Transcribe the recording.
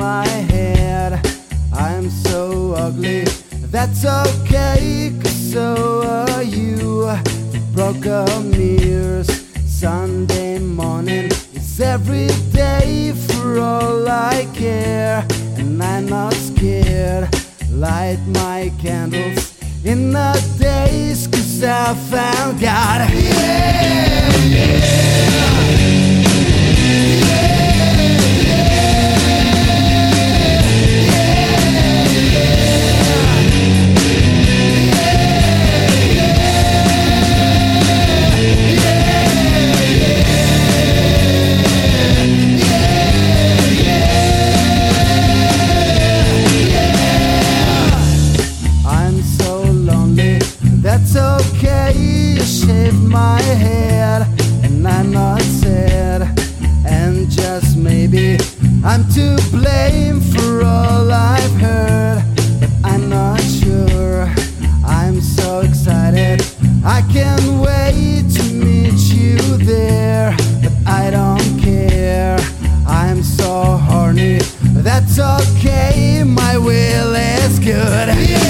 my head. I'm so ugly, that's okay, 'cause so are you. Broken mirrors, Sunday morning is every day for all I care. And I'm not scared, light my candles in the days, 'cause I found God. Yeah, yeah. That's okay, you shaved my head, and I'm not sad. And just maybe I'm to blame for all I've heard, but I'm not sure. I'm so excited, I can't wait to meet you there. But I don't care, I'm so horny. That's okay, my will is good. Yeah.